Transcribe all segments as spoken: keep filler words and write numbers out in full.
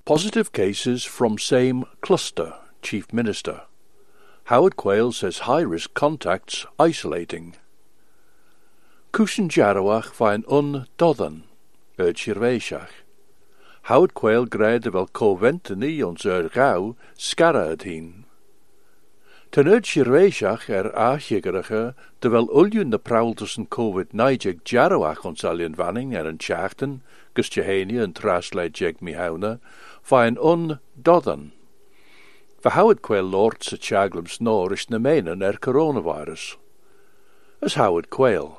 Positive cases from same cluster, Chief Minister. Howard Quayle says high-risk contacts isolating. Cúsin Jarawach vain un doddan, erd Shirveishach. Howard Quayle greide wel coventini ons erd gauw scarra het heen. Ten erd Shirveishach er aachjegerige, terwijl uljun de praul tussen covid nijeg Jarawach ons alien vanning er een tjachten, gustjeheni en trasleid jeg mihauna, vain un doddan. For Howard Quayle lord sa chaglum snor is nemenen er coronavirus. As Howard Quayle.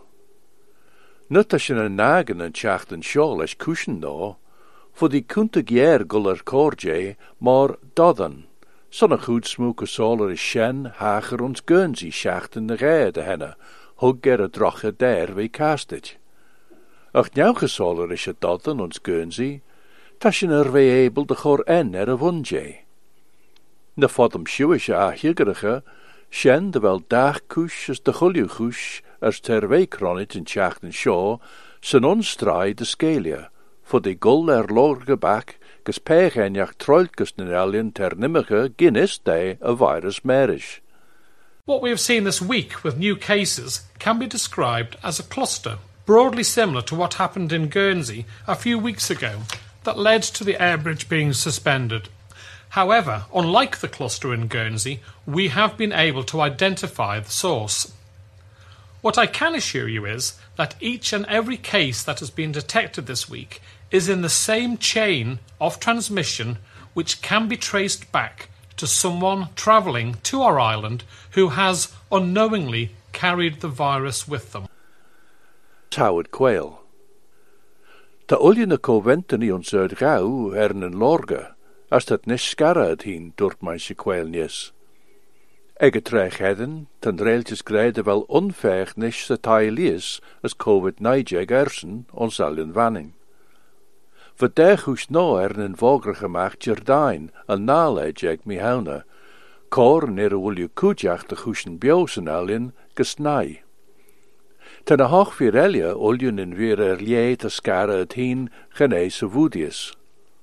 Nut as een nagen en tjachten sjol as cushion no, voor die kunte gier guller corje, maar doddan. Sonne goed smoke soler is shen, hager ons Guernsey schachten de rede henne, hug er a droche der wie castit. Ach njauge soler is het doddan ons Guernsey, tasjen er wee able de chor en er a wunje. Na fodum shuische aachjiggerige, shen de wel daag kush as de chuljuchush as ter weekronit in tjachten shaw, sen onstraai de scalia, voor de gull er lorge bak, ges pegenjach troilkes nenelien ter nimmige Guinness day a virus marish. What we have seen this week with new cases can be described as a cluster, broadly similar to what happened in Guernsey a few weeks ago, that led to the air bridge being suspended. However, unlike the cluster in Guernsey, we have been able to identify the source. What I can assure you is that each and every case that has been detected this week is in the same chain of transmission which can be traced back to someone travelling to our island who has unknowingly carried the virus with them. Howard Quayle. De uljene coventini ons uit gauw ern en lorge, as dat nis scarra het heen door meisje Quayle nis. Ege treich heden, ten reeltjes greide wel onveeg nis se tailies as covid nijeg ersen ons alien vanning. Verdeg hoes no er een vogre gemaakt Jordijn, en naleid jeg mi hauna, kor nere ulju kujach de hoesen biosen alien gesnai. Ten a hoog virelia uljun in weer erlie te skare het heen geneese woedies.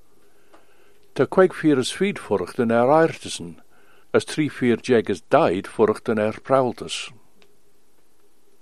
Te kwek vieres fied voruchten er aartesen, as drie vier jeges died voruchten er praultes.